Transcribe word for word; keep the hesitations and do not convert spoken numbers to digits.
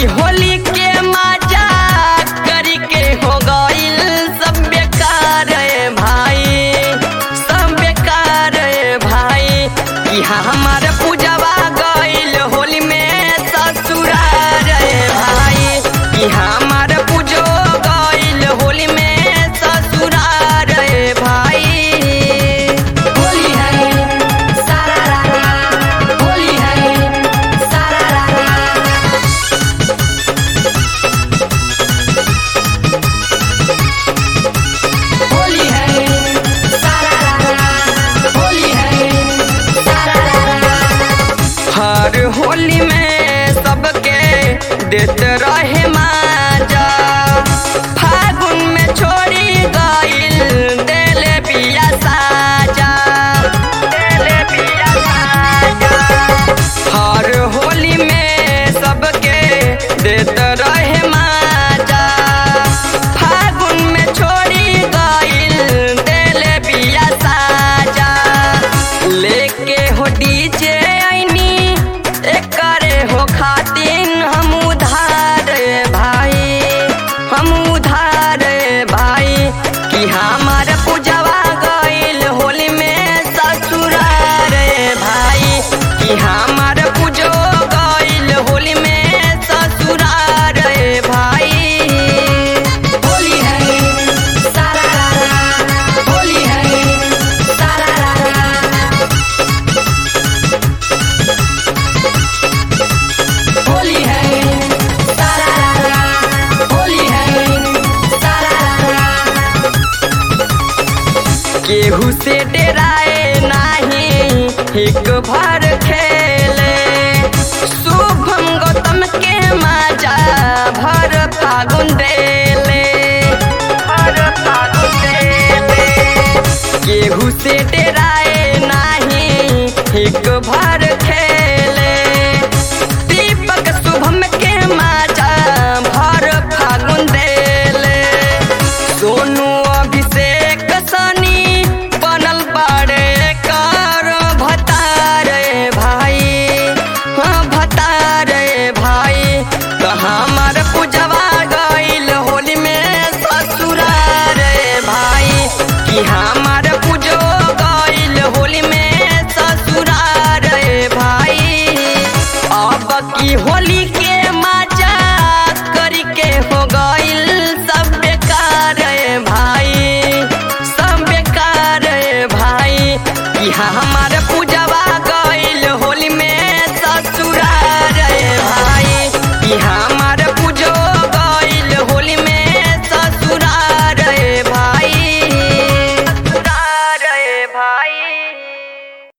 कि होली के मजा करी के हो गइल सब बेकार रे भाई, सब बेकार रे भाई। कि हमार पूजवा गइल होली में ससुराल रे भाई, कि हमार पूजो गइल होली में ससुराल रे भाई। होली है सारा रारा, होली है सारा रारा। होली है सारा रारा, होली है सारा रारा। हर होली में सबके देत रहे माजा, फागुन में छोड़ी गइल देले बिया साजा, देले बिया साजा। हर होली में सबके देत रहे माजा, फागुन में छोड़ी गइल देले बिया साजा। लेके हो डीजे आईनी एकरे हो खातिन हम उधार भाई, हम उधार भाई। कि हमार पूजवा गइल होली में ससुराल भाई, कि हमार पूजो गइल होली में ससुराल भाई। होली है सारा रारा, होली है सारा रारा। होली है सारा रारा, होली है सारा रारा। केहू से डराए नाही एक भर खेले, शुभम गौतम के मजा भर फागुन देले, भर फागुन देले। केहू से डराए नाही एक भर